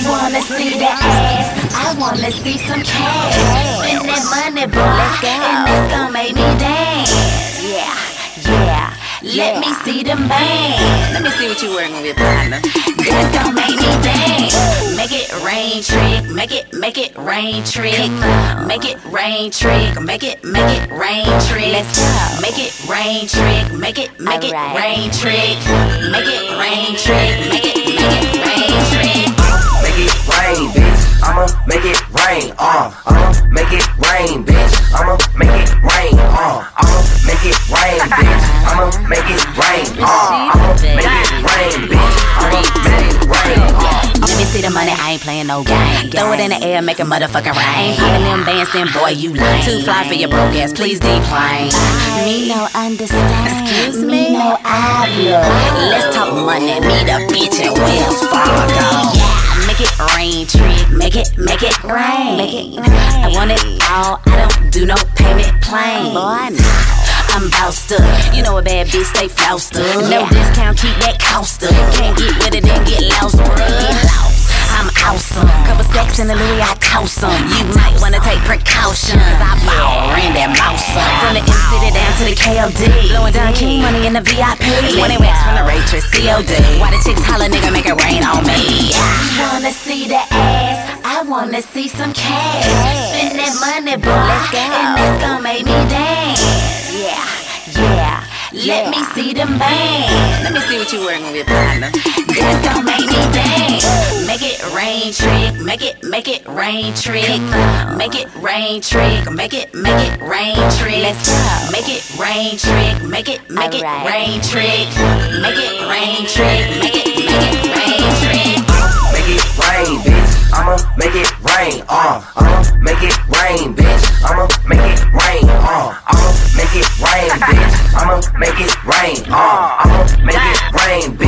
wanna see that ass? I wanna see some cash. Spend that money, boy. Let's go. And it's gonna make me dance. Yeah, yeah. Let me see them bands. Let me see what you working with, partner. That's gonna make me dance. Make it rain, trick. Make it rain, trick. Make it rain, trick. Make it rain, trick. Let's go. Make it rain, trick. Make it rain, trick. Make it rain, trick. Make it rain, trick. Make it rain, bitch. I'ma make it rain. I'ma make it rain, bitch. I'ma make it rain. I'ma make it rain, bitch. I'ma make it rain. I'ma make it rain, bitch. I'ma make it rain. Let me see the money, I ain't playing no game. Throw it in the air, make a motherfucking rain. Popping them bands, then boy, you lame. Too fly for your broke ass, please decline. Me no understand. Excuse me? Me no hablo. Let's talk money, me the bitch at Wells Fargo. Yeah. Make it rain, trick. Make it rain. I want it all. I don't do no payment plan. Boy, no. I'm boused up. You know a bad bitch stay floused up. No discount, keep that cost up. Can't get with it, then get lost, bruh. I'm awesome. Couple stacks in the Louis, I toss 'em. You might wanna take precautions. I ball ran that mouse up. From the M-City down to the KLD. Blowing down king money in the VIP. 20 racks from the waitress, COD. Why the chicks holler, nigga, make it rain on me. I wanna see the ass. I wanna see some cash. Spend that money, boy. Let's go. And it's gonna make me dance. Yeah, yeah. Let me see them bands. Let me see what you working with, partner. That's gonna make me dance. Make it rain, trick. Make it rain, trick. Make it rain, trick. Make it rain, trick. Let's go. Make it rain, trick. Make it rain, trick. Make it rain, trick. Make it rain, trick. Make it rain, bitch. I'ma make it rain. I'ma make it rain, bitch. I'ma make it rain. I'ma make it rain, bitch. I'ma make it rain. I'ma make it rain, bitch.